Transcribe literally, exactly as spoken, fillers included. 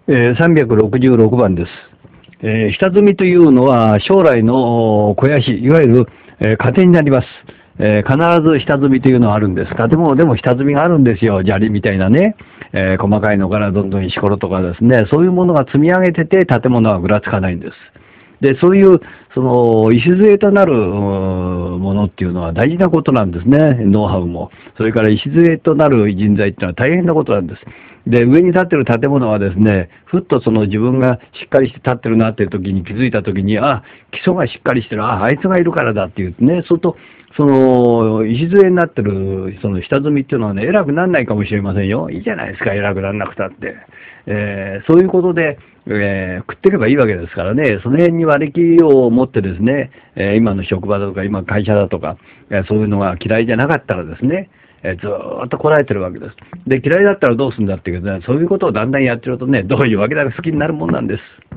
えー、さんびゃくろくじゅうろくばんです。えー、下積みというのは将来の肥やし、いわゆる、えー、糧になります。えー、必ず下積みというのはあるんです。建物でも下積みがあるんですよ。砂利みたいなね。えー、細かいのからどんどん石ころとかですね。そういうものが積み上げてて建物はぐらつかないんです。で、そういう、その、礎となるものっていうのは大事なことなんですね。ノウハウも。それから礎となる人材っていうのは大変なことなんです。で、上に建ってる建物はですね、ふっとその自分がしっかりして建ってるなっていう時に気づいた時に、あ、基礎がしっかりしてる、あ、あいつがいるからだっていうね、そうと、その、礎になってる、その下積みっていうのはね、偉くならないかもしれませんよ。いいじゃないですか、偉くならなくたって。えー、そういうことで、えー、食ってればいいわけですからね、その辺に割り切りを持ってですね、えー、今の職場だとか、今会社だとか、えー、そういうのが嫌いじゃなかったらですね、えー、ずーっとこらえてるわけです。で、嫌いだったらどうするんだっていうけどね、そういうことをだんだんやってるとね、どういうわけだか好きになるもんなんです。